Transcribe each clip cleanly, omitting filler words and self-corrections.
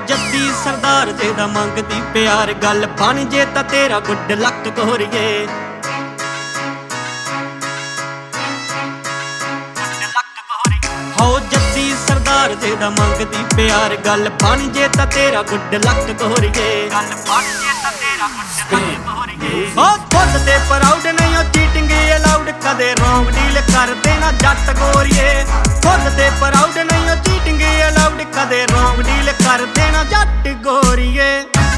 जद्दी सरदार जे दा मंगदी प्यार गल बन जे तां तेरा गुड लक गोरिए। हो जद्दी सरदार जे दा मंगदी प्यार गल बन जे तां तेरा गुड लक गोरिए। गल बन जे तां तेरा गुड लक गोरिए। हो खुद ते प्राउड नहीं हो चीटिंग अलाउड कदे रॉन्ग डील कर देना जट गोरिए। खुद ते प्राउड नहीं हो चीटिंग अलाउड कदे रॉन्ग डील कर देना जट गोरिए।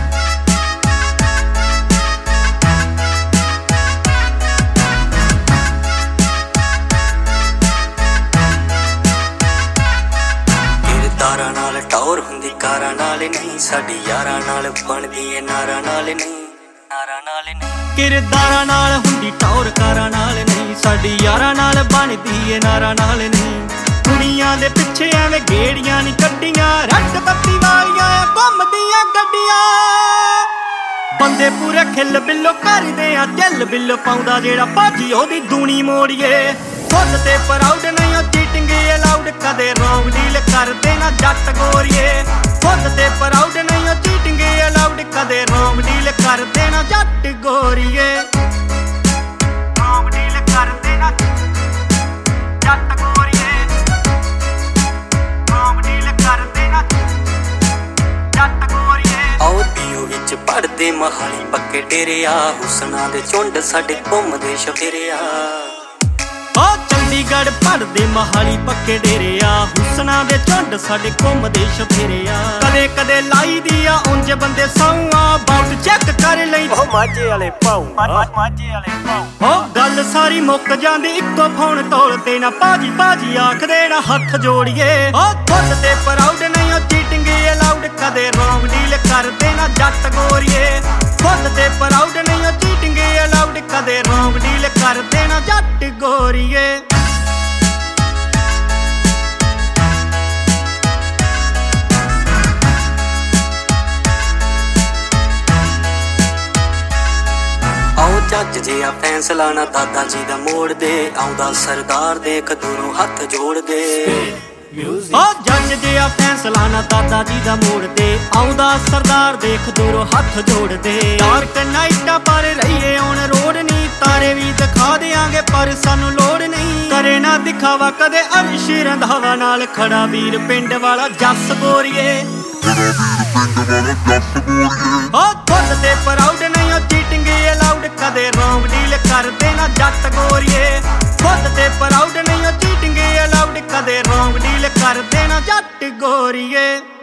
किरदारां नाल टौर हुंदी कारां नाल नहीं, साडी यारां नाल बनदी ए नारां नाल नहीं, नारां नाल नहीं। किरदारां नाल हुंदी टौर कारां नाल नहीं, साडी यारां नाल बनदी ए नारां नाल नहीं। दुनिया दे पिछे एवें गेड़ियां नहीं कड्डियां, रट बत्ती वालियां घुमदियां गड्डियां। बंदे पूरे खिल बिल्लो करदे आ दिल बिल्लो पाउंदा जेड़ा भाजी ओदी दूनी मोड़िए। खुद ते प्राउड नहीं हो चीटिंग अलाउड कदे रॉन्ग डील कर देना जट गोरिए। खुद ते प्राउड नहीं हो चीटिंग अलाउड कदे रॉन्ग डील कर देना जट गोरिए। रॉन्ग डील कर देना जट गोरिए। रॉन्ग डील कर देना जट गोरिए। आओ पीओ विच पढ़दे महाली पक्के डेरे आ, हुसना दे झुंड साडे घुमदे शफेरे आ। चंडीगढ़ पढ़दे महाली पक्के डेरे आ, हुसना दे झुंड साडे घुमदे शफेरे आ। कदे कदे लाई दी आ उंज बंदे सौआ, बाउट चेक कर लई ओ माझे वाले पाऊ, माझे वाले पाऊ। ओ गल सारी मुक जांदी इक्को फोन तोल ते ना भाजी भाजी आखदे ना हथ जोड़िए। ओ खुद ते प्राउड नहीं हो चीटिंग अलाउड कदे रॉन्ग डील कर देना जट गोरिए। खुद ते प्राउड नहीं हो चीटिंग अलाउड कदे रॉन्ग डील कर देना जट गोरिए। आओ जज जिहा फैसला ना दादा जी दा मोड़ दे, आउंदा सरदार देख दूरों हथ जोड़ दे। ओ जज जिहा फैसला ना दादा जी दा मोड़ दे, आउंदा सरदार देख दूरों हथ जोड़ दे। डार्क नाइटा पर रहिए ऑन रोड नहीं, तारे भी दिखा देंगे पर सानू लोड़ नहीं। करे ना दिखावा कदे अर्श रंधावा नाल खड़ा वीर पिंड वाला जस गोरिए। ओ खुद ते प्राउड नहीं हो चीटिंग अलाउड कदे रॉन्ग डील कर देना जट गोरिए। खुद ते प्राउड नहीं हो चीटिंग अलाउड कदे रॉन्ग डील कर देना जट गोरिए।